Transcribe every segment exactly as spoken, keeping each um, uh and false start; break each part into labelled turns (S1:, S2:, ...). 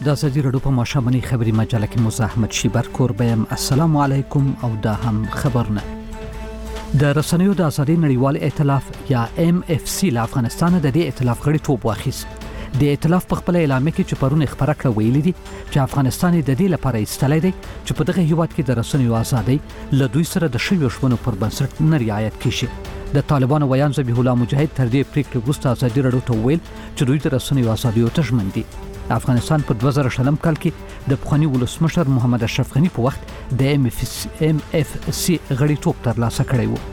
S1: د ازادي راډیو په ماشومنۍ خبري مجله کې مزاحمت شیبر کوربم. السلام علیکم او دا هم خبرونه. د رسنیو د ازادي نړیوال ائتلاف یا ام اف سی له افغانستان د دې ائتلاف غړي توپ واخیست. د ائتلاف په خپل اعلامیه کې چې پرون خبره کړه ویلي دي چې افغانستان د دې لپاره ایستلی دی چې په دغه هیواد کې د رسنیو ازادي له دوی سره د شویو شپونو پر بنسټ نه رعایت کیږي. د طالبانو ویان ذبیح الله مجاهد تر دې پریکړې وروسته ازادي راډیو ته ویل چې دوی د رسنیو ازادي ته ژمن دي. افغانستان په دوه زره شلم کال کې د پخوانی ولسمشر محمد اشرف غنی په وخت د ام اف سی غړي توپ ترلاسه کړی و.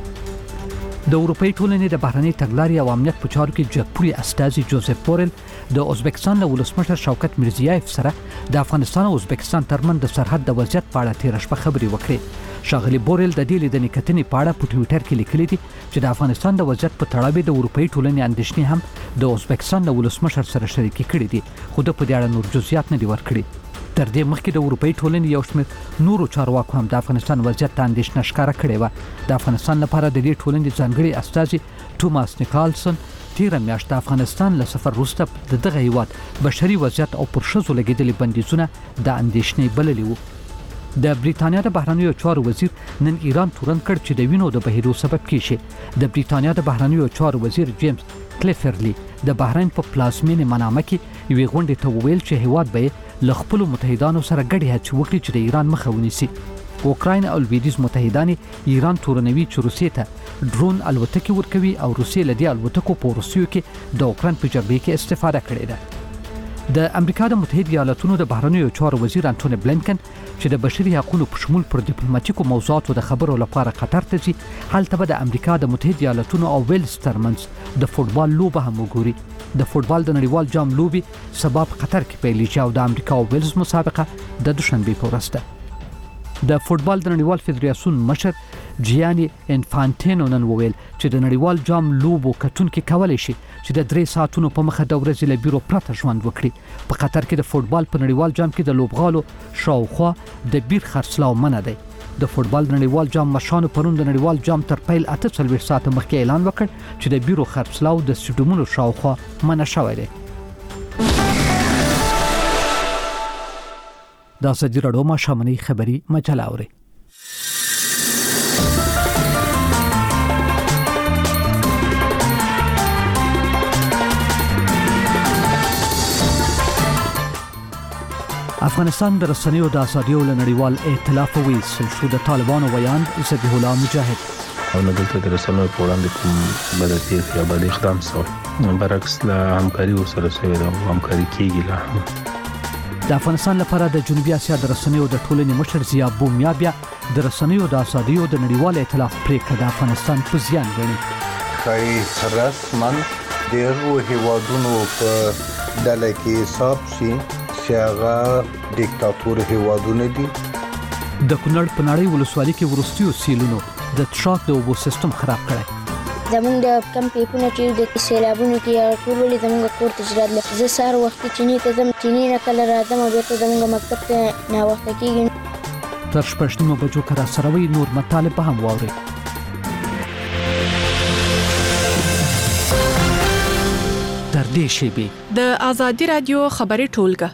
S1: د اروپאי ټولنې د بهرنۍ تګلارې او امنیت په چارو کې جګپوري استازي جوزف بورل د ازبکستان له ولسمشر شوکت میرزیایف سره د افغانستان او ازبکستان ترمن د سرحد د وضعیت په اړه تیر شپه خبرې وکړې. شاغلی بورل د دې لیدنې کتنې په اړه په ټوئیټر کې لیکلي دي چې د افغانستان د وضعیت په تړاو د اروپאי ټولنې اندېښنې هم د ازبکستان له ولسمشر سره شریکې کړې دي، خو د په دې اړه نور جزئیات نه دي ورکړي. تر دې مخکې د اروپאי ټولنې یو شمېر نورو چارواکو هم د افغانستان وضعیت ته اندېښنه ښکاره کړې وه. د افغانستان لپاره د دې ټولنې ځانګړي استازي توماس نیکالسن تیره میاشت د افغانستان له سفر وروسته د دغه هیواد بشري وضعیت او پر ښځو لګېدلي بندیزونه د اندېښنې بللي وو. د بریتانیا د بهرنیو چارو وزیر نن ایران تورن کړ چې د وینو د بهیدو سبب کیږي. د بریتانیا د بهرنیو چارو وزیر جیمز کلیفرلی د بحرین په پلازمینه منامه کې یوې غونډې ته وویل چې هیواد به له خپل متحدانو سره ګډې هڅې وکړي چې د ایران مخه ونیسي. اوکراین او لویدیز متحدان ایران تورنوي چې روسیې ته ډرون الوتکې ورکوي او روسیې له دې الوتکو په روسیو کې د اوکراین په جبهه کې استفاده کړې ده. د امریکا د متحده ایالاتونو د بهرنیو چارو وزیر انټونی بلینکن چې د بشري حقوقو په شمول پر ډیپلوماټیکو موضوعاتو د خبرو لپاره قطر ته ځي، هلته به د امریکا د متحده ایالاتونو او ویلز ترمنځ د فوټبال لوبه هم وګوري. د فوټبال د نړیوال جام لوبي سبا په قطر کې پیلېږي او د امریکا او ویلز مسابقه د دوشنبه په ورځ ده. د فوټبال د نړیوال فدراسیون مشر جیانی انفانټینو نن وویل چې د نړیوال جام لوبو کتونکي کولای شي چې د درې ساعتونو په مخه د ورځې له بیرو پرته ژوند وکړي. په قطر کې د فوټبال په نړیوال جام کې د لوبغالو شاوخوا د بیر خرڅلاو منع دی. د فوټبال د نړیوال جام مشرانو پرون د نړیوال جام تر پیل اته څلوېښت ساعته مخکې اعلان وکړ چې د بیرو خرڅلاو د سټیډیومونو شاوخوا منع شوی دی. د ازادي راډیو ماشومنۍ خبري مجله اوري. افغانستان د رسنیو د ازادۍ له نړیوال ائتلاف ویستل شو. د طالبانو ویان ذبیح الله مجاهد
S2: او نه دلته د رسنیو په وړاندې کوم بدتیر یا بد اقدام شوی، برعکس له همکاري ورسره شوې ده او همکاري کېږي. لا
S1: د افغانستان لپاره د جنوبي اسیا د رسنیو د ټولنې مشر ضیا بومیا بیا د رسنیو د ازادۍ د نړیوال ائتلاف پریکړه د افغانستان په زیان ګڼي.
S3: ښایي رسماً د هغو هیوادونو په ډله کې حساب شي چې هغه دیکتاتور هیوادونه دي.
S1: د کونړ په نړۍ ولسوالۍ کې وروستیو سیلونو د تشاک د اوبو سیستم خراب کړی.
S4: زمونږ د کم پیپونه چې د سیلابونو کې ټول ولې زمونږ کور ته راتلل. زه سهار وختي چینې ته ځم، چینې نه کله راځم او بیرته زمونږ مکتب ته ناوخته کېږي.
S1: تر شپږ نیمو بجو که راسره وئ نور مطالب به هم واورئ. تر دې شیبې
S5: د ازادي راډیو خبري ټولګه.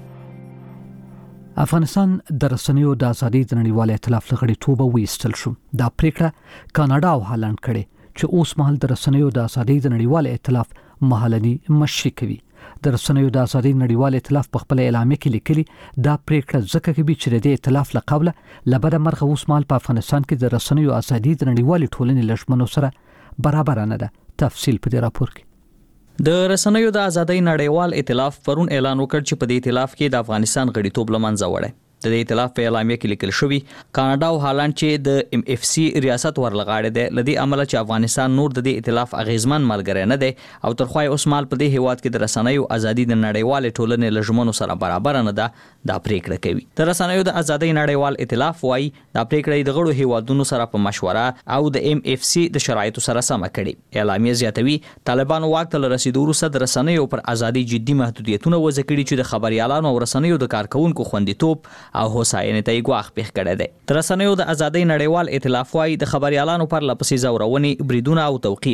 S1: افغانستان د رسنیو د ازادۍ د نړیوال ائتلاف له غړیتوبه ویستل شو. دا پریکړه کاناډا او هالند کړې چې اوس مهال د رسنیو د ازادۍ د نړیوال ائتلاف محلي مشري کوي. د رسنیو د ازادۍ نړیوال ائتلاف په خپل اعلامیه کې لیکلي دا پریکړه ځکه کوي چې د دې ائتلاف له قبله لبد مرغه اوس مهال په افغانستان کې د رسنیو ازادۍ د نړیوال ټولنې لژمنو سره برابر نه ده. تفصیل په دې راپور کې.
S6: د رسنیو د ازادۍ نړیوال ائتلاف پرون اعلان وکړ چې په دې ائتلاف کې د افغانستان غړیتوب لمنځه وړي. د دې ائتلاف په اعلامیه کې لیکل شوی کاناډا او هالند چې د ام اف سی ریاست ورلغاړي ده، لدی عمل چې افغانستان نور د دې ائتلاف اغیزمن ملګری نه دی او ترخوای اوس مال په دې هیواد کې د رسنیو ازادۍ د نړیوال ټولنې لژمنو سره برابر نه ده. دا پریکړه کوي. د رسنیو د ازادۍ نړیوال ائتلاف وايي دا پریکړه د غړو هیوادونو سره په مشوره او د ام اف سی د شرایطو سره سم کړي. اعلامیه زیاتوي طالبانو واک ته رسیدو وروسته د رسنیو پر ازادۍ جدي محدودیتونه وضع کړي چې د خبريالانو او رسنیو د کارکونکو خوندیتوب او هوساینې ته یې ګواښ پېښ کړی دی. د رسنیو د ازادۍ نړیوال ائتلاف وايي د خبريالانو پر لپسې زورونې، بریدونه او توقیف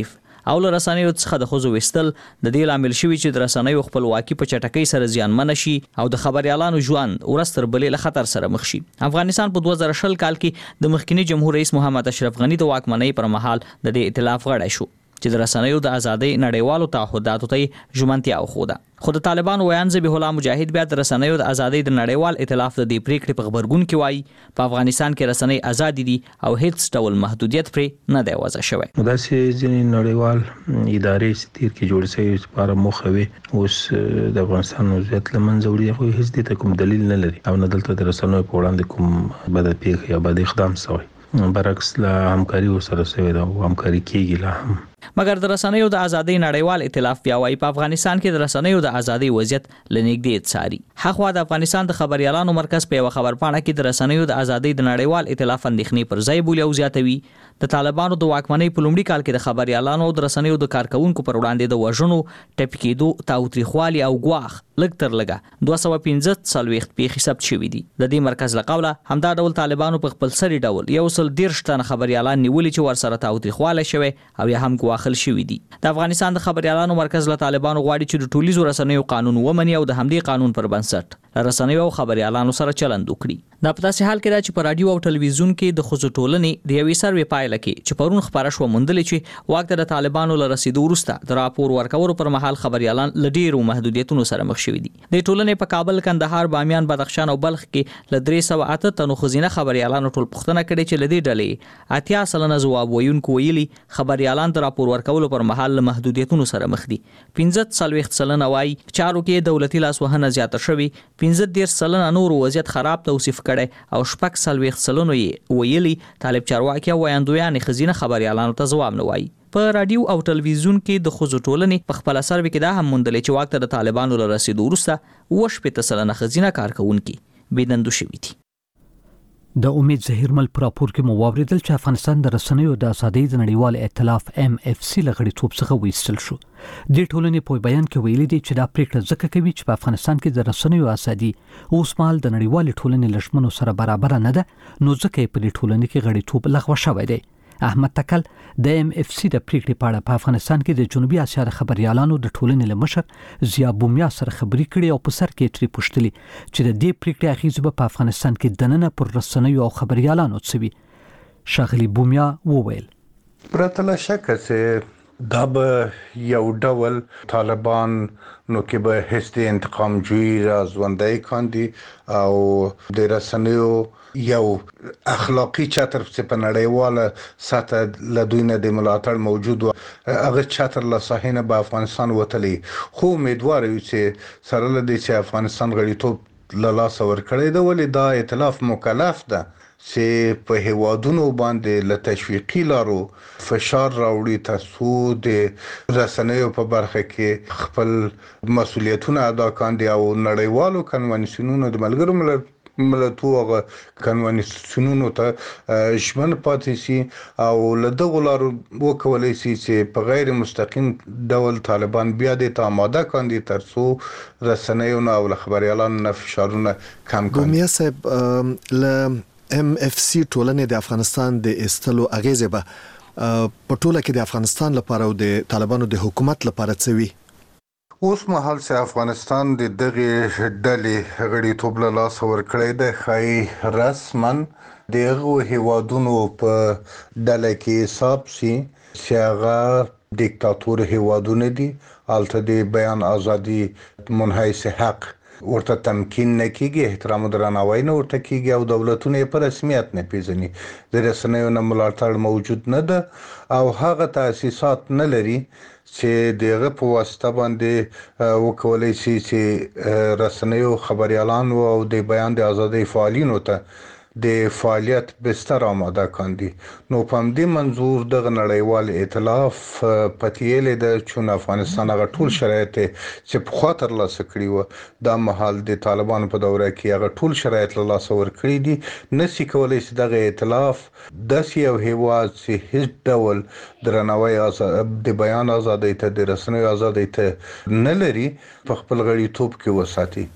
S6: او له رسنیو څخه د خزو وستل د دې لامل شوی چې د رسنیو خپلواکي په چټکۍ سره زیانمن شي او د خبريالانو ژوند ورستر بلې له خطر سره مخ شي. افغانستان په دوه زره شل کال کې د مخکنی جمهور رئیس محمد اشرف غنی د واکمنۍ پر مهال د دې ائتلاف غړی شو چې د رسنیو د ازادۍ نړیوالو تعهداتو ته ژمنتیا وښوده. خو د طالبانو ویان ذبیح الله مجاهد بیا د رسنیو د ازادۍ د نړیوال ائتلاف د دې پریکړې په خبرګون کې وایي په افغانستان کې رسنۍ آزاد دي او هیڅ ډول محدودیت پرې نه دی وضع شوی.
S2: دا چې ځینې نړیوال ادارې ستیر کې جوړ شوی لپاره موخه وي اوس د افغانستان وضعیت لمنځه وړي خو هیڅ دې ته کوم دلیل نه لري او نه دلته د رسنیو په وړاندې کوم بد پیښه یا بد اقدام شوی. برعکس لا همکاري وسره شوی دا او همکاري کیږي لا هم.
S6: مګر د رسنیو د ازادۍ نړیوال ائتلاف بیا وايي په افغانستان کې د رسنیو د ازادۍ وضعیت لنګدې څاري. هغه د افغانستان د خبريالانو مرکز په خبرپاڼه کې د رسنیو د ازادۍ د نړیوال ائتلاف اندېښنې پر ځای بولی او زیاتوي د طالبانو د واکمنۍ په لومړي کال کې د خبريالانو او د رسنیو د کارکونکو پر وړاندې د وژنو ټپکېدو تاوتریخوالي او ګواخ لږ تر لږه دوه سوه پنځه څلوېښت پیښې ثبت شوې دي. د دې مرکز له قوله همدا ډول طالبانو په خپل سری ډول یو سل دېرش تنه خبريالان نیولي چې ورسره تاوتریخواله شوی او یا هم ګواخل شوی دي. د افغانستان د خبريالانو مرکز له طالبانو غواړي چې د ټولیزو رسنیو قانون ومني او د همدې قانون پر بنسټ رسنیو او خبريالانو سره چلند وکړي. دا په داسې حال کې دا چې په رادیو او ټلویزیون کې د خصوصي ټولنې د یوې سروې پایله کې چې پرون خبره شو موندلې چې واک د طالبانو له رسیدو وروسته د راپور ورکولو پر مهال خبريالان ل ډیرو محدودیتونو سره مخ شوي دي. د ټولنې په کابل، کندهار، بامیان، بدخشان او بلخ کې ل درې سوه اته تنو خزینه خبريالانو ټول پوښتنه کړې چې ل دې ډلې اتیا سلنه ځواب ویونکو ویلي خبريالان د راپور ورکولو پر مهال له محدودیتونو سره مخ دي. پنځه څلوېښت سلنه وایي چارو کې دولتي لاسوهنه زیاته شوې، پنځه دېرش سلنه نور وضعیت خراب توصیف کړي او شپږ څلوېښت سلنه یې ویلي طالب چارواکي او ویاندویان خزینه خبريالانو ته ځواب نه وایي. په رادیو او ټلویزیون کې د خزو ټولنې په خپل سروې کې دا هم موندلې چې واک ته د طالبانو له رسیدو وروسته اوه شپېته سلنه خزینه کارکونکي بېدندو شوي دي.
S1: د امید زهیرمل پر راپور کې مو واوریدل چې افغانستان د رسنیو د ازادۍ د نړیوال ائتلاف ایم اف سی لغړیتوب څخه وایستل شو. د ټولنې په بیان کې ویلي دي چې دا پریکړه ځکه کوي چې په افغانستان کې د رسنیو ازادي اوس مهال د نړیوال ټولنې لشمنو سره برابر نه ده، نو ځکه په دې ټولنې کې غړیتوب لغوه شوی دی. احمد تکل د ایم اف سی د پریکړې په اړه په افغانستان کې د جنوبي اسیا د خبريالانو د ټولنې له مشر ضیا بومیا سره خبرې کړې او په سر کې ترې پوښتلي چې د دې پریکړې اغیزه په افغانستان کې دننه پر رسنیو او خبريالانو څه وي. شاغلی بومیا وویل
S3: پرته له شکه چې دا به یو ډول طالبان نو کې به هیڅ د انتقام جوړي را ژوندۍ کاندي او د رسنیو یو اخلاقی چتر چې په نړیواله سطح له دوی نه د ملاتړ موجود و هغه چتر له صحنه په افغانستان وتلی، خو امیدوار یو چې سره له دې چې افغانستان غړیتوب له لاسه ورکړی دی ولې دا ائتلاف مکلف ده چې په هیوادونو باندې له تشویقي لارو فشار راوړي ترڅو د رسنیو په برخه کې خپل مسولیتونه ادا کاندي او نړیوالو کنوانسیونونو د ملګرو ملت ملتو هغه کنوانسیونونو ته ژمن پاتې شي او له دغو لارو وکولی شي چې په غیر مستقیم ډول طالبان بیا د ته آماده کاندي ترڅو رسنیو نه او له خبريالانو نه فشارونه کم کړي.
S7: ګومیا صاحب له ام اف سی ټولنې د افغانستان د استلو اغیزه به په ټوله کې د افغانستان لپاره او د طالبانو د حکومت لپاره څه وي؟
S3: اوس مهال چې افغانستان د دغه ډلې غړیتوب له لاسه ورکړی دی ښایي رسماً د هغو هیوادونو په ډله کې حساب شي چې هغه دیکتاتور هیوادونه دي، هلته د بیان ازادي منحیث حق ورته تمکین نه کیږي، احترام او درناوی نه ورته کیږي او دولتونه یې په رسمیت نه پیژني، د رسنیو نه ملاتړ موجود نه ده او هغه تاسیسات نه لري چې دغه په واسطه باندې وکولای شي چې رسنیو خبريالانو او د بیان د ازادۍ فعالینو ته د فعالیت بستر آماده کاندي. نو په همدې منظور دغه نړیوال ائتلاف پتیلې د چون افغانستان هغه ټول شرایط چې په خاطر لاسه کړی و د مهال د طالبانو په دوره کې هغه ټول شرایط له لاسه ورکړي دي، نشي کولای چې دغه ائتلاف داسې یو هیواد چې هیڅ ډول درناوی د بیان ازادۍ ته د رسنیو ازادۍ ته نه لري په خپل غړیتوب کې وساتي.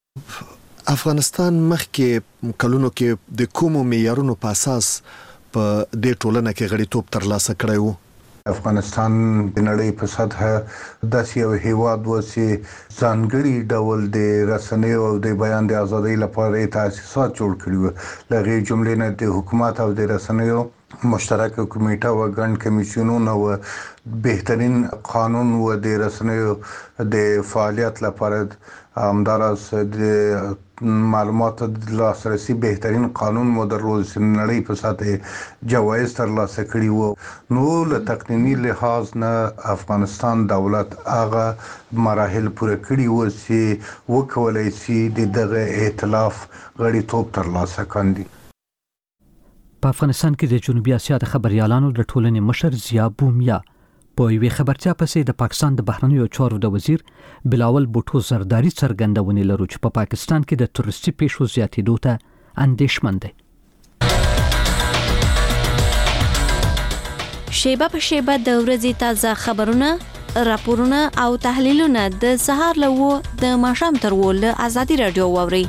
S7: افغانستان مخکې کلونو کې د کومو معیارونو په اساس په دې ټولنه کې غړیتوب ترلاسه کړی و؟
S3: افغانستان د نړۍ په سطح داسې یو هیواد و چې ځانګړي ډول د رسنیو او د بیان د ازادۍ لپاره تاسیسات جوړ کړي وو. لږه جملې نه د حکومت او د رسنیو مشترک کمیټه و ګڼ کمیسیونونه و بهترین قانون و د رسنیو د فعالیت لپاره همدارس د معلومات د لاسرسي بهترین قانون مو درلود چې نړۍ په سطح جوایز ترلاسه کړي وو. نو له تقنینی لحاظ نه افغانستان دولت هغه مراحل پوره کړي وو چې وکولای شي د دغه ائتلاف غړیتوب ترلاسه کړي.
S1: په افغانستان کې د جنوبي اسیا د خبريالانو د ټولنې مشر ضیا بومیا په یوې خبرتیا پسې د پاکستان د بهرنیو چارو د وزیر بلاول بوټو زرداری څرګندونې لرو چې په پاکستان کې د تروریستي پیښو زیاتېدو ته اندېښمن دي.
S8: شیبه په شیبه د ورځې تازه خبرونه، راپورونه او تحلیلونه د سهار له و د ماښام تر و له ازادي رادیو واوري.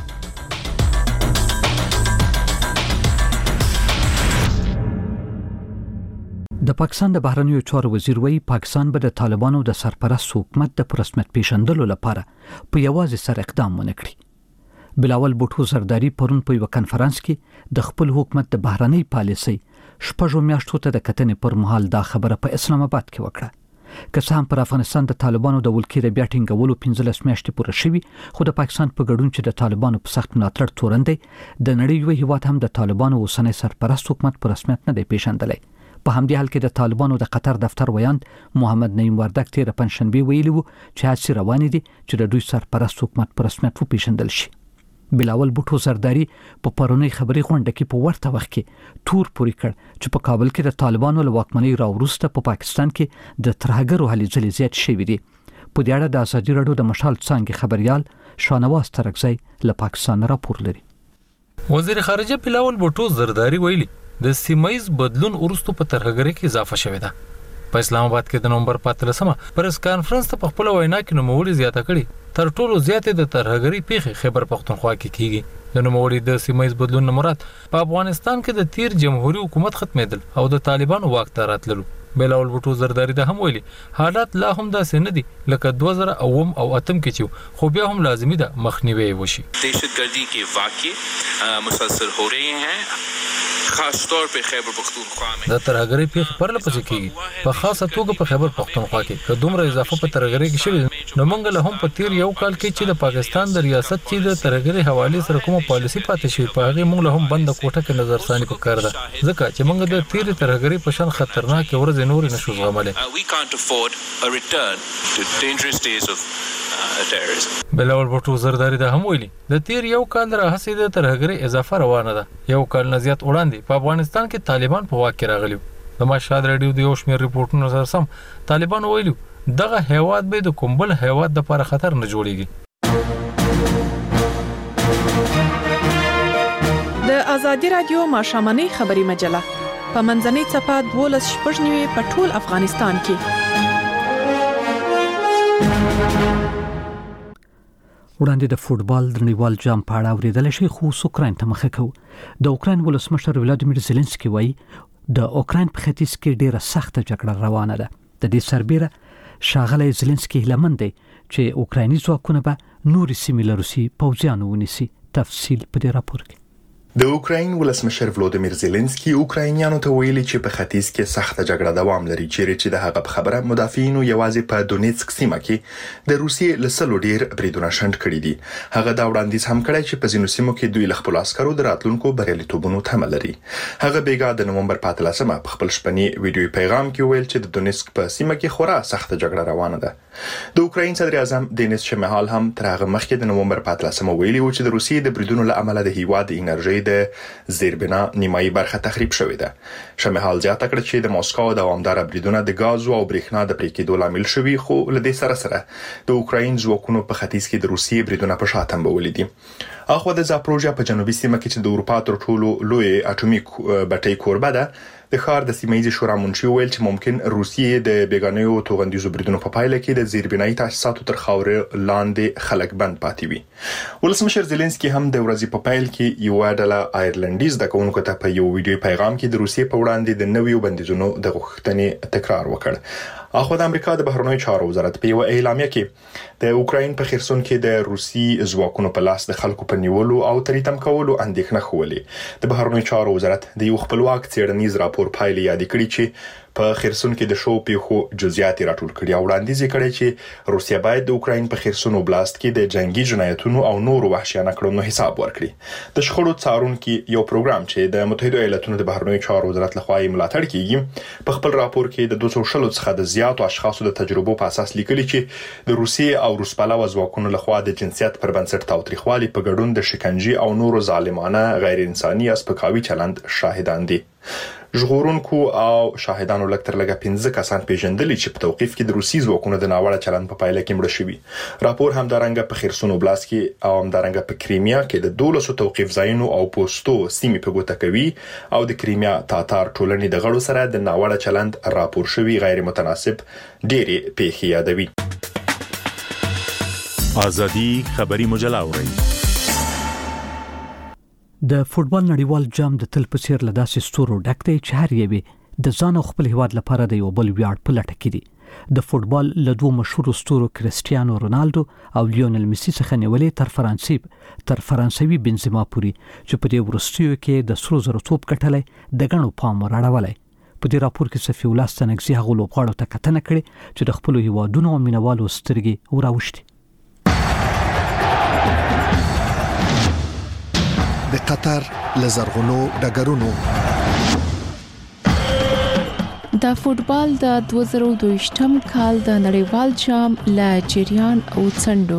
S1: د پاکستان د بهرنیو چارو وزیر وایي پاکستان به د طالبانو د سرپرست حکومت د پرسمت پیژندلو لپاره په یوازې سر اقدام ونه کړي. بلاول بوټو زرداری پرون په یو کانفرنس کې د خپل حکومت د بهرنۍ پالیسۍ شپږو میاشتو ته د کتنې پر مهال دا خبره په اسلام آباد کې وکړه. که څه هم پر افغانستان د طالبانو د ولکې د بیا ټینګولو پنځلس میاشتې پوره شوي، خو د پاکستان په ګډون چې د طالبانو په سخت ملاتړ تورن دی، د نړۍ یو هیواد هم د طالبانو اوسنی سرپرست حکومت په رسمیت نه دی پیژندلی. په همدې حال کې د طالبانو د قطر دفتر ویاند محمد نعیم وردک تیر پنځشنبه ویلي وو چې هڅې روانې دي چې د دوی سرپرست حکومت په رسمیت وپیژندل شي. بلاول بوټو زرداری په پرونی خبري غونډه کې په ورته وخت کې تور پوری کړ چې په کابل کې د طالبانو له واکمنۍ راوروسته په پاکستان کې د ترهګرو هلې ځلې زیات شوي دي. په دې اړه د ازادي رادیو د مشال څانګې خبريال شانواز ترکزی له پاکستان راپور لري.
S9: وزیر خارجه بلاول بوټو زرداری ویلي د سیمایز بدلون ورستو په ترهګری کې اضافه شوې ده. په اسلام آباد کې د نومبر پاتلسمه پریس کانفرنس ته په خپل وینا کې نوموړي زیاته کړي تر ټولو زیاتې د ترهګری پیښې خیبر پختونخوا کې کیږي. د نوموړي د سیمایز بدلون مراد په افغانستان کې د تیر جمهوریت حکومت ختمېدل او د طالبانو واک ته راتللو. بلاول بوټو زرداری د هم ویلي حالات لا هم داسې نه دي لکه دوه زره اوم او اتم کې چې خو بیا هم لازمي ده مخنیوي وشي.
S10: دهشتگردی کے واقع مسلسل ہو رہے ہیں خاص طور په خیبر پختونخوا کې.
S9: د ترهګری پیښې پرله پسې کیږي په خاصه توګه په خیبر پختونخوا کې. که دومره اضافه په ترهګری کې شوی نو موږ له هم په تیر یو کال کې چې د پاکستان د ریاست چې د ترهګری حواله سره کومه پالیسی پاتې شوی په هغه موږ له هم بند کوټه کې نظر ثاني پکار ده ځکه چې موږ د تیر ترهګری په شان خطرناک ورځې نور نشو زغملای.
S10: We can't afford a return to dangerous days of terrorism.
S9: بلاول بوټو زرداری د هم ویلي د تیر یو کال راهیسې د ترهګری اضافه روانه ده. یو کال نه زیات وړاندې په افغانستان کې طالبان په واک کې راغلي. د مشهد رادیو د یو شمېر ریپورتونو سره سم طالبان ویلي دغه هیواد به د کوم بل هیواد د لپاره خطر نه جوړیږي.
S5: د ازادي رادیو ماښامنۍ خبري مجله په منځنۍ صفحه دولس شپږ نیوي په ټول افغانستان کې.
S1: وړاندې د فوټبال د نړیوال جام په اړه اوریدل شي خو اوکراین ته مخه کوي. د اوکراین ولسمشر ولادیمیر زيلنسکي وایي د اوکراین په ختیځ کې ډیره سخته جګړه روانه ده. د دې سربېره شاغلی زيلنسکي هیله دی چې اوکرایني ځواکونه به نوري سیمې له روسي پوځیانو ونیسي. تفصیل په دې راپور کې.
S11: د اوکراین ولسمشر ولادیمیر زيلنسکي اوکراینیانو ته ویلي چې په ختیځ کې سخته جګړه دوام لري چیرې چې د هغه په خبره مدافعینو یوازې په دونیتسک سیمه کې د روسیې له سلو ډیر بریدونه شنډ کړي دي. هغه دا وړاندیز هم کړی چې په ځینو سیمو کې دوی له خپل عسکرو د راتلونکو بریالیتوبونو تمه لري. هغه بیګا د نومبر په اتلسمه په خپل شپنی ویډیو پیغام کې ویل چې د دونیتسک په سیمه کې خورا سخته جګړه روانه ده. د اوکراین صدر اعظم دینیس شمهال هم تر هغه مخکې د نومبر په اتلسمه ویلي و چې د روسیې د بریدونو له امله د هیواد د انرژي د زیربنا نیمایي برخه تخریب شوې ده. شمهال زیاته کړه چې د ماسکو دوامدار بریدونه د غاز او برېښنا د پرې کېدو لامل شوي خو له دې سره سره د اوکراین ځواکونو په ختیځ کې د روسیې بریدونه په شا تنبولي دي. اخو د زاپروژیا په جنوبي سیمه کې چې د اروپا تر ټولو لوی اټومیک بټۍ کوربه ده د ښار د سیمه ییز شورا منشي ویل چې ممکن روسیې د بیګانیو توغندیزو بریدونو په پایله کې د زیربنایي تاسیساتو تر خاورې لاندې خلک بند پاتې وي. ولسمشر زيلنسکي هم د ورځې په پایل کې یو ډله آیرلندیز د کوونکو ته په یو ویډیو پیغام کې د روسیې په وړاندې د نویو بندیزونو د غوښتنې تکرار وکړ. اخو د امریکا د بهرنیو چارو وزارت په یو اعلامیه کې د اوکراین په خرسون کې د روسي ځواکونو په لاس د خلکو په نیولو او تریتم کولو اندېښنه خولې. د بهرنیو چارو وزارت د یو خپلواک څېړنیز راپور پایلې یاد کړې چې په خرسون کې د شو پیښو جزئیات راټول کړي او وړاندیز کړي چې روسیا باید د اوکراین په خرسون اوبلاست کې د جنگي جنایتونو او نورو وحشیانه کړنو حساب ورکړي. د شخړو څارونکو یو پروګرام چې د متحده ایالاتونو د بهرنیو چارو وزارت لخوا یې ملاتړ کیږي په خپل راپور کې د دوه سوه شل څخه د زیاتو اشخاصو د تجربو په اساس لیکلي چې د روسیې او روسپالو ځواکونو لخوا د جنسیت پر بنسټ تاوتریخوالي په ګډون د شکنجې او نورو ظالمانه غیر انساني او سپکاوي چلند شاهدان دي. ژغورونکو او شاهدانو لکتر لګه پنځه کسان پیژندلي چې په توقيف کې د روسي ځواکونو د ناوړه چلند په پایله کې مړه شوي. راپور هم دارنګه په خرسون اوبلاست کې او هم دارنګه په کریمیا کې د دولسو توقيف ځایونو او پوسټو سیمې په ګوته کوي او د کریمیا تاتار ټولنې د غړو سره د ناوړه چلند راپور شوی غیر متناسب ډېری پیښې یادوي.
S12: ازادي خبري مجله اوري.
S1: د فوتبال نړیوال جام د تل په څیر له داسې ستورو ډک دی چې هر یوه د ځان او خپل هیواد لپاره د یو بل ویاړ په لټه کې دي. د فوتبال له دوه مشهور ستورو کریسټیانو رونالدو او لیونل میسی څخه نیولې تر فرانسې تر فرانسوي بنزما پوري چې په دې ورستیو کې د سرو زرو توپ کټلې د غنو پام راړولای. په دې راپور کې صفي الله ستنګزي هغه لوبغاړو ته کتنه کړې چې د خپل هیوادونو او مینوالو سترګې وراوښتي.
S7: د قطر لزرغونو ډګرونو
S13: د فوتبال د دوه زره دوه کال د نړیوال جام لا جریان او څنډو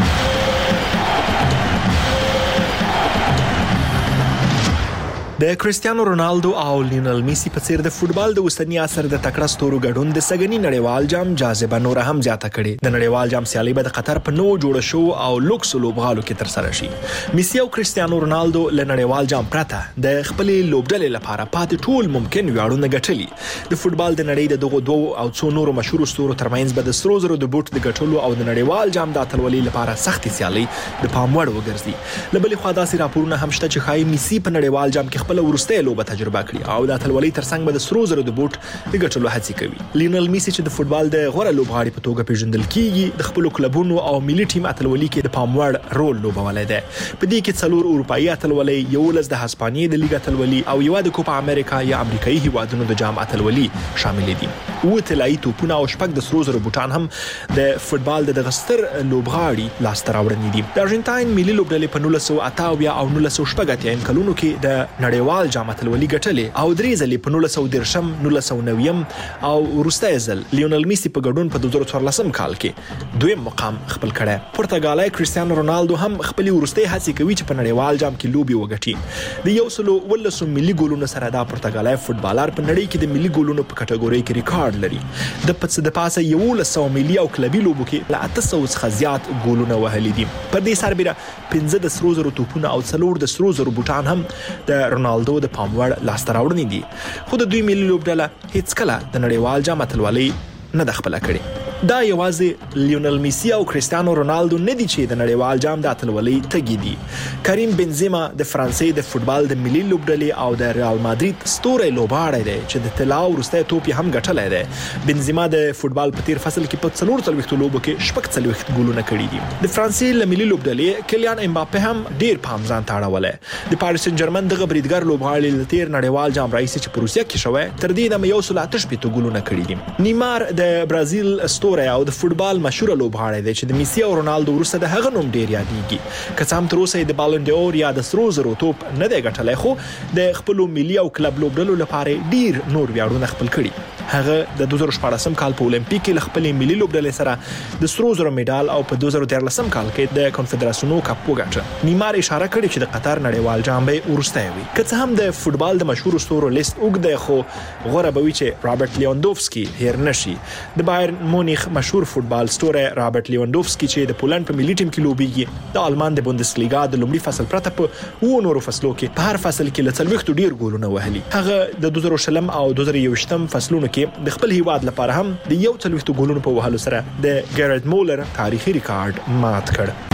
S14: د کریسټیانو رونالدو او لیونل میسی په څیر د فوتبال د اوسنی عصر د تکړه ستورو ګډون د سګنی نړیوال جام جاذبه نور هم زیاته کړي. د نړیوال جام سیالي به د قطر په نو جوړ شو او لوکس لوبغالو کې تر سره شي. میسی او کریسټیانو رونالدو له نړیوال جام پرته د خپل لوبډلې لپاره پاتې ټول ممکن ویاړونه ګټلي. د فوتبال د نړۍ د دغه دوه او څو نورو مشهور ستورو ترمنځ به د سرو زرو د بوټ د ګټلو او د نړیوال جام د اتلولۍ لپاره سختي سیالي د پام وړ وګرځي. لبلې خوا داسې راپورونه هم شته چې خای میسی په نړیوال جام کې خپل ورسته لوبه تجربه کړي او د اتلولۍ ترڅنګ به د سرو زرو د بوټ د ګټلو هڅې کوي. لیونل میسی چې د فوتبال د غوړه لوبغاړي په توګه پیژندل کیږي د خپل کلبونو او ملي ټیم اتلولۍ کې د پام وړ رول لوبولای دی. په دې کې څلور اروپایي اتلولۍ، یو لس د هسپانیې د لیګ اتلولۍ او یو د کوپا امریکا یا امریکایي هیوادونو د جام اتلولۍ شامل دي. و طلایي توپونه او شپږ د سرو زرو بوټان هم د فوتبال د غستر لوبغاړي لاسته راوړنې دي. د ارجنټاین ملي لوبډلې په نولس سوه اته اویا او نولس سوه شپږ اتیا کلونو کې د نړیوال جام اتلولۍ ګټلې او درې ځلې په نولس سوه دېرشم، نولس سوه نویم او وروستی ځل لیونل میسی په ګډون په دوه زره څوارلسم کال کې دویم مقام خپل کړی. پرتګالي کریسټیانو رونالدو هم خپل وروستی هڅې کوي چې په نړیوال جام کې لوبي وګټي. د یو سلو ولسو ملي ګولونو سره دا پرتګالي فوتبالر په نړۍ کې د ملي ګولونو په کټګوري کې ریکارډ لري. د پڅ د پاسه یو لسو ملي او کلبي لوبو کې له اته سوه څخه زیات ګولونه وهلي دي. پر دې سربېره پنځه د سرو زرو توپونه او څلور د سرو زرو بوټان هم د رونالدو د پام وړ لاسته راوړنې دي. خو د دوی ملي لوبډله هیڅ کله د نړیوال جام اتلولۍ نه د خپله کړې. دا یوازې لیونل میسی او کریسټیانو رونالدو نه دي چې د نړیوال جام د اتلولۍ تږي دي. کریم بنزما د فرانسې د فوتبال د ملي لوبډلې او د ریال مادرید ستوری لوبغاړی دی چې د طلا وروستی توپ یې هم ګټلی دی. بنزما د فوتبال په تیر فصل کې په څلور څلوېښتو لوبو کې شپږ څلوېښت ګولونه کړي دي. د فرانسې له ملي لوبډلې کلیان امباپه هم ډیر پام ځان ته اړولی. د پاریس سن جرمن دغه بریدګر لوبغاړي له تیر نړیوال جام راهیسې چې په روسیه کې شوی تر دې دمه یو سل اته شپېته ګولونه کړي دي. نیمار د برازیل ستوری او د فوتبال مشهور لوبغاړی دی چې د میسی او رونالدو وروسته د هغه نوم ډیر یادېږي. که څه هم تر اوسه د بالون ډي اور یا د سرو زرو توپ نه دی ګټلی، خو د خپلو ملي او کلب لوبډلو لپاره ډیر نور ویاړونه خپل کړي. هغه د دوه زره شپاړسم کال په اولمپیک کې له خپلې ملي لوبډلې سره د سرو زرو میډال او په دوه زره دیارلسم کال کې د کنفدراسیونو کپ وګټه. نیمار اشاره کړې چې د قطر نړیوال جام به وروستی وي. که څه هم د فوتبال د مشهور ستورو لیست اوږد دی، خو غوره به وي چې رابرټ لیواندوفسکي هیر نشي. د بایرن مونیخ میونخ مشهور فوتبال ستوری رابرټ لیوانډوفسکي چې د پولند په ملي ټیم کې لوبيږي د آلمان د بوندسلیګا د لومړي فصل پرته په و نورو فصلو کې په هر فصل کې له څلوېښتو ډیر ګولونه وهلي. هغه د دوه زره شلم او دوه زره یوویشتم فصلونو کې د خپل هیواد لپاره هم د یو څلوېښتو ګولونو په وهلو سره د ګیرډ مولر تاریخي ریکارډ مات کړ.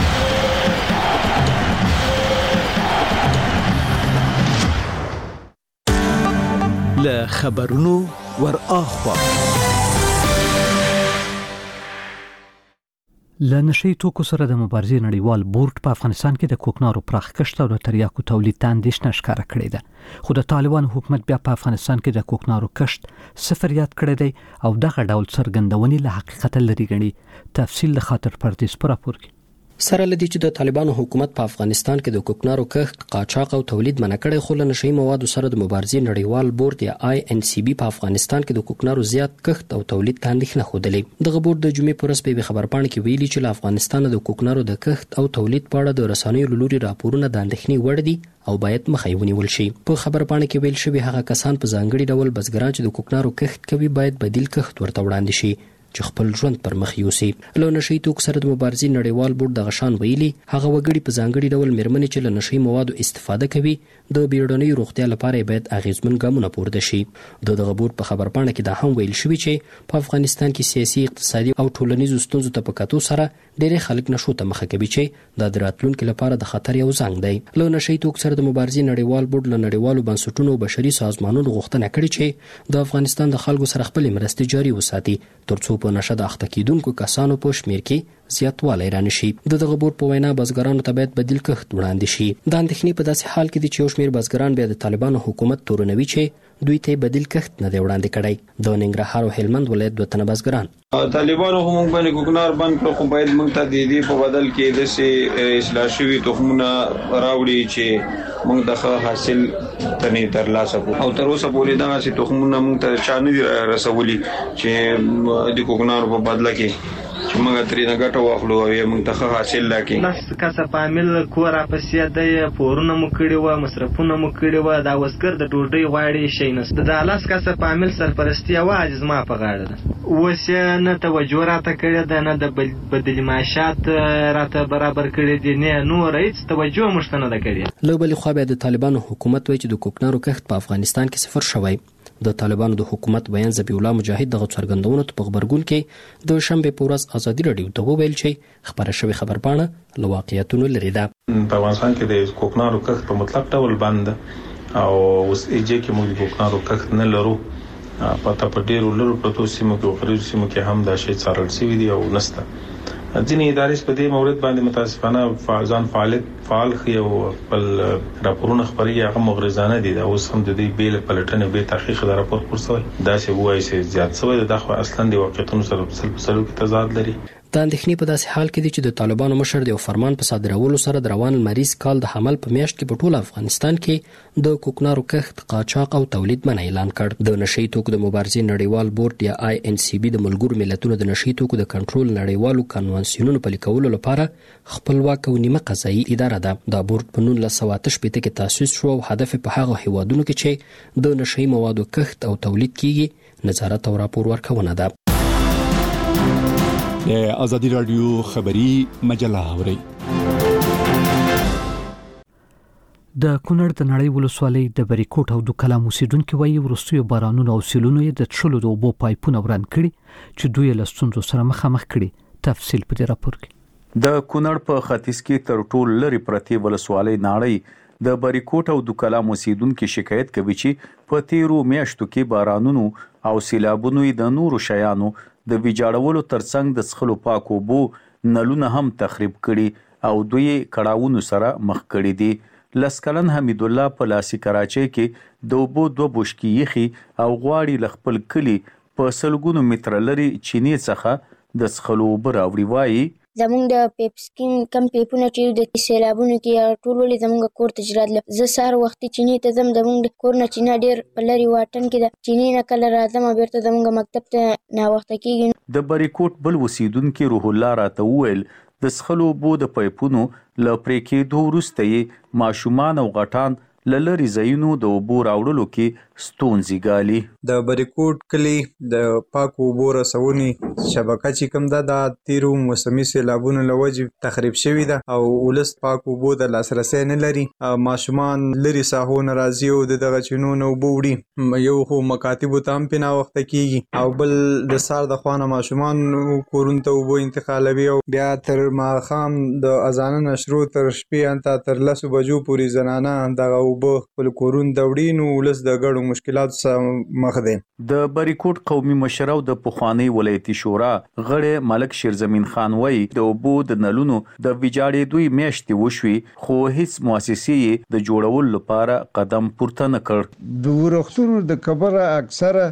S15: له خبرونو ور اخوا
S1: له نشي توکو سره د مبارزې نړیوال بورډ په افغانستان کې د کوکنارو پراخ کښت او د تریاکو تولید ته اندېښنه ښکاره کړې ده، خو د طالبانو حکومت بیا په افغانستان کې د کوکنارو کښت صفر یاد کړی دی او دغه ډول څرګندونې له حقیقت لرې ګڼي. تفصیل د خاطر پردیس پر راپور کې.
S16: سره لدی چې د طالبانو حکومت په افغانستان کې د کوکنارو کښت، قاچاق او تولید منع کړی، خو له نشئی موادو سره د مبارزې نړیوال بورډ یا آی ان سی بي په افغانستان کې د کوکنارو زیات کښت او تولید ته اندېښنه ښودلې. دغه بورډ د جمعې په ورځ په خبرپاڼه کې ویلي چې له افغانستان د کوکنارو د کښت او تولید په اړه د رسنیو له لوري راپورونه د اندېښنې وړ دي او باید مخه یې ونیول شي. په خبرپاڼه کې ویل شوی هغه کسان په ځانګړي ډول بزګران چې د کوکنارو کښت کوي باید بدیل کښت ورته وړاندې شي چې خپل ژوند پر مخ یوسي. له نشئی توکو سره د مبارزې نړیوال بورډ د غشان ویلي هغه وګړي په ځانګړي ډول میرمنې چې له نشئی موادو استفاده کوي د بیړنۍ روغتیا لپاره باید اغیزمن ګامونه پورته شي. د دغه بورډ په خبرپاڼه کې دا هم ویل شوی چې په افغانستان کې سیاسي، اقتصادي او ټولنیزو ستونزو ته په کتو سره ډېر خلک نشو ته مخه کوي چې د راتلونکو لپاره د خطر یو زنګ دی. له نشئی توکو سره د مبارزې نړیوال بورډ له نړیوالو بنسټونو او بشري سازمانونو غوښتنه کړې چې د افغانستان د خلکو سره خپل مرستې جاري وساتي ترڅو په نشه د اخته کیدونکو کسانو په شمیر کې زیاتوالی رانشي. د دغه بورډ په وینا بزګرانو ته باید بدیل کښت وړاندې شي. د اندېښنې په داسې حال کې دي چې یو شمیر بزګران بیا د طالبانو حکومت تورنوي چې دوی ته بدیل کښت نه دی وړاندې کړی. د ننګرهار او هلمند ولایت دوه تنه بزګران
S17: طالبانو هم باندې کوکنار بند کړو، خو باید موږ ته د دې په بدل کې د سي اصلاح شوی تخمونه راوړي چې موږ د حاصل تنه ترلاسه کوو. او تر اوسه پورې دا سي تخمونه موږ ته چا نه رسولي چې د کوکنار په بدل کې چې موږ ترې نه ګټه واخلو او موږ ته حاصل لاکې.
S18: لس کسه فامیل کور اپسې د پورونه مو کړی و، مصرفونه مو کړی و، دا وسګر د ډوډۍ غواړي شي نه. د لس کسه فامیل سرپرستی واجب ما په غاړه ده. وسه نه توجه راته کړی ده، نه د بدلی معاشات راته برابر کړی دي، نه نور هیڅ توجه مشته نه ده کړی.
S16: له بل خوا د طالبانو حکومت وایي چې د کوکنارو کښت په افغانستان کې صفر شوی. د طالبانو د حکومت بیان ذبیح الله مجاهد دغه څرګندونو ته په خبرګون کې د شنبه په ورځ ازادي رادیو ته وویل چې خبره شوی خبرپاڼه له واقعیتونو لري ده.
S2: په افغانستان کې د کوکنارو کښت په مطلق ډول بند او اوس ایجه کې موږ کوکنارو کښت نه لرو. پته په ډیرو لرو پروتو سیمو کې او خارجي سیمو کې هم دا شی څارل شوی دی او نسته. ځینې ادارې په دې مورد باندې متاسفانه فعالان فعالیت فعال خي او خپل راپورونه خبري هغه مغرضانه دي. دا اوس هم د دې بیل پلټنه به تحقیق د راپور پرسوي دا چې وایي چې زیات سوی د خو اصلا د واقعیتونو سره په سلسله کې تضاد لري.
S16: د اندېښنې په داسې حال کې دي چې د طالبانو مشر د فرمان په صادرولو سره د روان المریض کال د حمل په میاشت کې په ټول افغانستان کې د کوکنارو کښت، قاچاق او تولید منع اعلان کړ. د نشئی توکو د مبارزې نړیوال بورډ یا آی ان سی بي د ملګرو ملتونو د نشئی توکو د کنټرول نړیوالو کنوانسیونونو پلي کولو لپاره خپلواک او نیمه قضایي اداره ده. دا بورډ په نولس سوه اته شپېته کې تاسیس شو او هدف په هغه هیوادونو کې چې د نشئی موادو کښت او تولید کیږي نظارت او راپور ورکونه ده.
S15: د ازادي رادیو خبری مجله اوري.
S1: د کونړ د نړۍ ولسوالۍ د بریکوټ او د کلام اوسیدونکو وایي ورستیو بارانونو او سیلونو د ټشلو د اوبو پایپونه وران کړي چې دوی له ستونزو سره مخامخ کړي. تفصیل په دې راپور کې.
S19: د کونړ په ختیځ کې تر ټولو لري پرتی ولسوالۍ نړۍ د بریکوټ او د کلام اوسیدونکو شکایت کوي چې په تیرو میاشتو کې بارانونو او سیلابونو د نورو شیانو د ویجاړولو ترڅنګ د څښلو پاکو اوبو نلونه هم تخریب کړي او دوی کړاوونو سره مخ کړي دي. لسکلن حمید الله په لاسي کراچۍ کې د اوبو دوه بشکې یخي او غواړي ل خپل کلی په سلګونو متر لري چینی څخه د څښلو اوبه راوړي. وایي
S4: زمونږ د پیپ سکیم کم پیپونه چې د سیلابونو کې ټول ولې زمونږ کور ته جرات زه سهار وختي چینی ته ځم. زمونږ د کور نه چینه ډېر په لرې واټن کې ده. چینی نه کله راځم او بیرته زمونږ مکتب ته ناوخته کېږي.
S19: د بریکوټ بل اوسیدونکي روح الله راته وویل د څښلو اوبو د پایپونو له پرې کېدو وروسته یې ماشومان او غټان للری زینو د اوبو راوړلو کې ستونزې ګالي.
S20: د بریکوټ کلی د پاکو اوبو رسونې شبکه چې کوم ده د تیرو موسمي سیلابونو له وجې تخریب شوې ده او ولس پاکو اوبو د لاسرسی نه لري. ماشومان لري ساحو نه راځي او د دغه چینو نه اوبه وړي. یو خو مکاتبو ته هم پې ناوخته کېږي او بل د سهار د خوا نه ماشومان کورونو ته اوبه انتقالوي او بیا تر ماښام د اذانه نه شروع تر شپې انته تر لسو بجو پورې زنانه دغه اوبه خپل کورونو ته وړي. نو ولس د ګډو مشکلاتو سره مخ دی.
S19: د بریکوټ قومي مشر او د پخوانی ولایتي شورا غړی ملک شیرزمین خان وایي د اوبو د نلونو د ویجاړې دوی میاشتې وشوي خو هیڅ مؤسسې د جوړولو لپاره قدم پورته نه کړ.
S21: د ورښتونو د کبره اکثره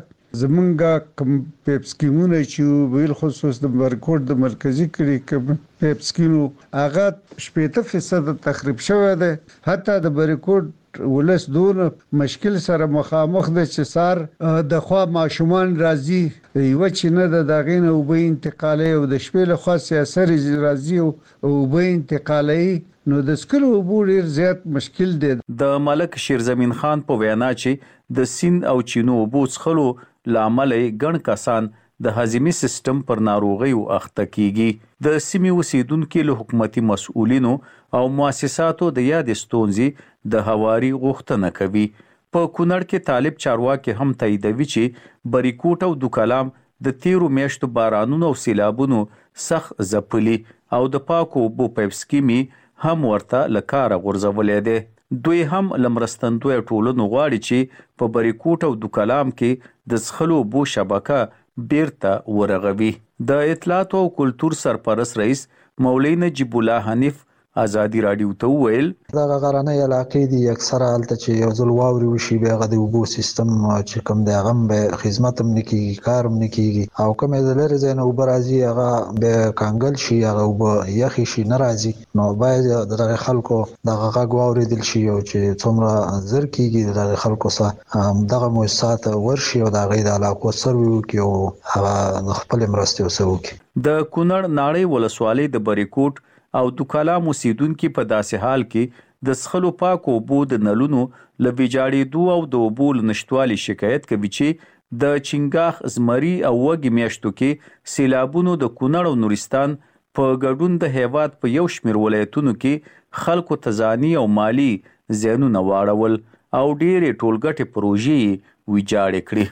S21: زمونږ کوم پیپ سکیمونه چې ویل خصوص د بریکوټ د مرکزی کلی کوم پیپ سکیمو هغه شپږ فیصد تخریب شوی دی. حتی د بریکوټ ولس دون مشکل سره مخامخ د چې سار د خوا ماشومان راځي یو چې نه د داغینه او به انتقالي او د شپې له خوا سیاسي راځي او به انتقالي نو د سکلو اوبو ډیر زیات مشکل دی.
S19: د ملک شیرزمین خان په وینا چې د سیند او چینو اوبو څخلو لامل ګڼ کسان د هضمي سیستم پر ناروغیو اخته کیږي. د سیمې اوسیدونکو له حکومتي مسؤلینو او مؤسساتو د یاد ستونزې د هواري غوښتنه کوي. په کونړ کې طالب چارواکي هم تاییدوي چې بریکوټ او دوکلام د تیرو میاشتو بارانونو او سیلابونو سخت ځپلي او د پاکو اوبو پایپ سکیمي هم ورته لکاره غورځولې ده. دوی هم لمرستندوی ټولنو غواړي چې په بریکوټ او دوکلام کې د څښلو اوبو شبکه بیرته ورغوي. د اطلاعات او کلتور سرپرست رئیس مولوی نجیب الله حنیف ازادي رادیو ته ویل
S22: دا غرانه علاقې دي اکثره حالت چې یو ځل واوري وشي بیا غو د اوبو سیستم چې کوم دی هغه به خدمت هم نکېږي کار هم نکېږي او کوم د لري زین اوبه راځي هغه به کانګل شي هغه اوبه یخي شي ناراضي. نو باید دغه خلکو دغه غږ واوریدل شي او چې څومره زر کېږي دغه خلکو سره دغه مؤسسات ورشي او دغه د علاقو سروي وکي او هغه خپل مرسته وسوي.
S19: د کونړ ناړۍ ولسوالۍ د بریکوټ او دوکلام اوسیدونکو په داسې حال کې د څښلو پاکو اوبو د نلونو له ویجاړېدو او د اوبو له نشتوالي شکایت کوي چې د چنګاخ زمري او وږي میاشتو کې سیلابونو د کونړ او نورستان په ګډون د هیواد په یو شمېر ولایتونو کې خلکو ته ځاني او مالی زیانونه واړول او ډېرې ټولګټې پروژې ویجاړې کړې.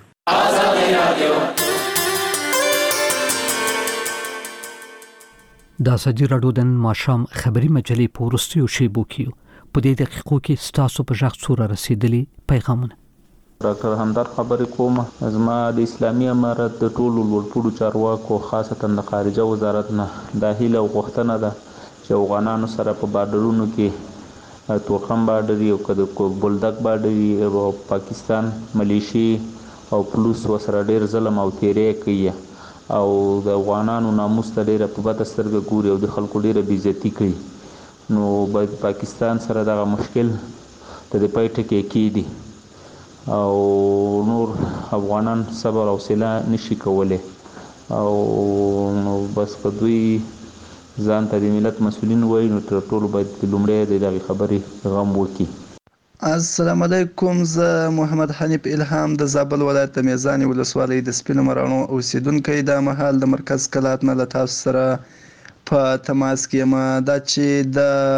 S1: د ازادي راډیو د ماښام خبري مجلې په ورستیو شیبو کې په دې دقیقو کې ستاسو په ژغ څوره رسیدلی پیغامونه.
S23: ډاکټر همدار خبرې کوم. زما د اسلامي امارت د ټولو لوړپوړو چارواکو خاصتا د خارجه وزارت نه د هیله او غوښتنه ده چې افغانانو سره په بارډرونو کې توخم بارډر او کده بولدک بارډر او پاکستان ملیشي او پولیس وسره ډیر ظلم او تیرې کوي او د افغانانو ناموس ته ډیره په بده سترګه ګوري او د خلکو ډیره بې عزتي کوي. نو باید پاکستان سره دغه مشکل ته د پای ټکی کېږي او نور افغانان صبر او حوصله نشي کولی او نو بس که دوی ځان ته د ملت مسؤلین وایي نو تر ټولو باید لومړی د دغې خبرې غم وکړي.
S24: السلام علیکم. زه محمد حنیف الهام د زابل ولایت د میزان ولسوالۍ د سپینو مراڼو اوسیدونکی د مهال د مرکز کلات نه له تاسو سره په تماس کې یم. دا چې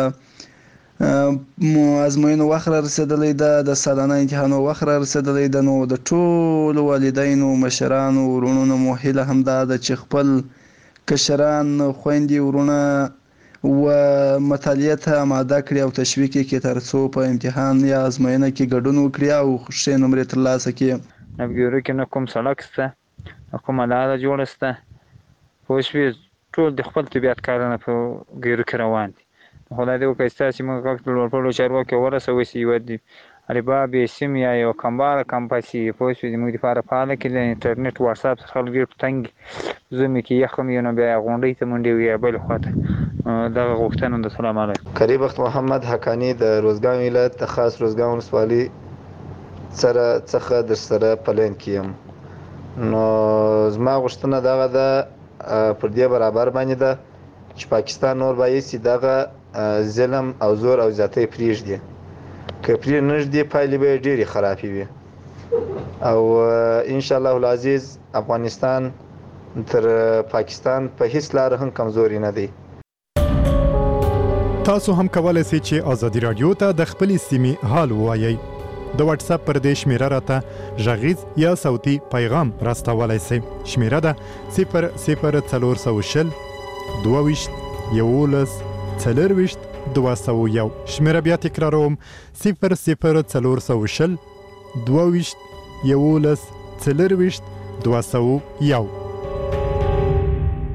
S24: د ازموینو وخت را رسېدلی ده د سالانه امتحانو وخت را رسېدلی ده نو د ټولو والدینو مشرانو ورونو مو هیله همدا ده چې خپل کشران خویندې ورونه و مطالعه ته آماده کړي او تشویق کړي تر څو په امتحان یا ازموینه کې ګډون وکړي او ښه نمرې ترلاسه کړي.
S23: نه ګورو کې نه کوم سړک شته نه کومه لاره جوړه شته پوه شوې ټول د خپل طبیعت کارونه په ګیرو کې روان دي. خدای دې وکړي ستاسې موږ غږ ټول ورپړو چارواکي ورسوي چې یوه د الباب سیم یا یو کمباره کمپاسي پوه شوې زموږ دپاره فعاله کړي د انټرنیټ واتساپ څخه خلک ډېر په تنګ زمې کې یخ هم یو نو بیا غونډۍ ته منډې وي یا بلې خواته دغه غوښتنه ده. سلام علیکم.
S24: کریم بخت محمد حقانی د روزګان ولایت د خاص روزګان ولسوالۍ سره څخه در سره پلین کې یم. نو زما غوښتنه دغه ده پر دې برابر باندې ده چې پاکستان نور بایسي دغه ظلم او زور او زیاتۍ پرېږدي.
S3: که پرې نږدې پایلې به ډېرې خرابې وي او ان شاء الله العزیز افغانستان تر پاکستان په هیڅ لار هم کمزوري نه دی.
S6: تاسو هم کولای شئ چې ازادي رادیو ته د خپل سیمې حال ووایئ. د واتس اپ پر دې شمیره راته غږیز یا صوتي پیغام راستولای شئ. شمیره ده صفر صفر څلور سوه شل دوه ویشت یولس څلور ویشت دوه سوه یو. شمیره بیا تکراروم صفر صفر څلور سوه شل دوه ویشت یولس څلور ویشت دوه سوه یو.